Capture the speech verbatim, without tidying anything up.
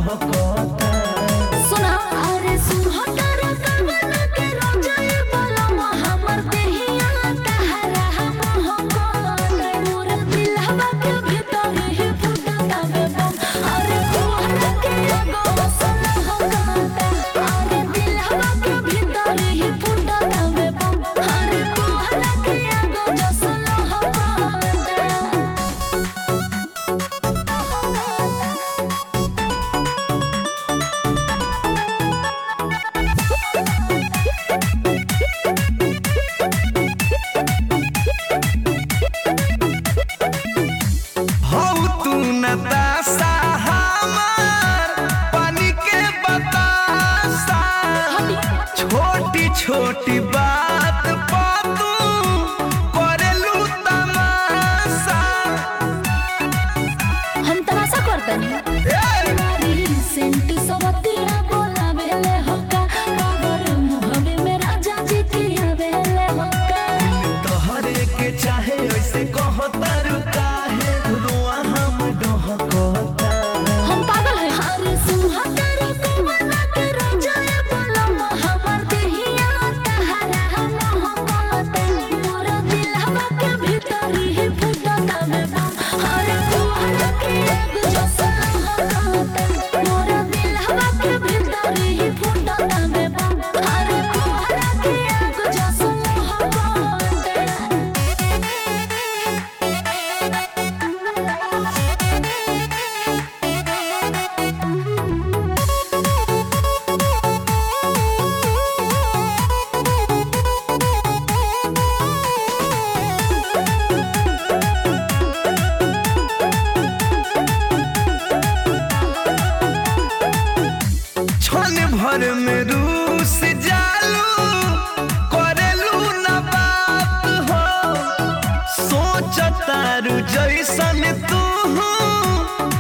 डहकता। सुना अरे सुहटर कवन के रोजय बलम हमर देहिया तहरा हम होकर मोर दिलवा के भीतर ही फुटता बे बम अरे तोहरा के एगो सन होकर अरे दिलवा के भीतर ही फुटता बे बम अरे तोहरा के एगो जसन होकर हौ तू नताशा हमार पानी के बतासा। छोटी छोटी बात पा तू करेलू तमाशा। हम तमाशा करतनी मारी सेंट सवतिया बोलावेले होका बाबर मुहबे में राजा जी के आवेले होका तोहरे के चाहे ऐसे कहतारू काहे रुआ हम डहकता। हम पागल है अरे सुहटर कवन के रोजय बलम हमर देहिया तहरा हम होकत मोर दिलवा के भीतर ही फुटता बे बम अरे तोहरा के एगो जसन होकत मोर दिलवा के भीतर ही फुटता बे बम अरे तोहरा के एगो जसन क्षण भर में रूस जालू करेलू न बात हो। सोचतारू जैसन तू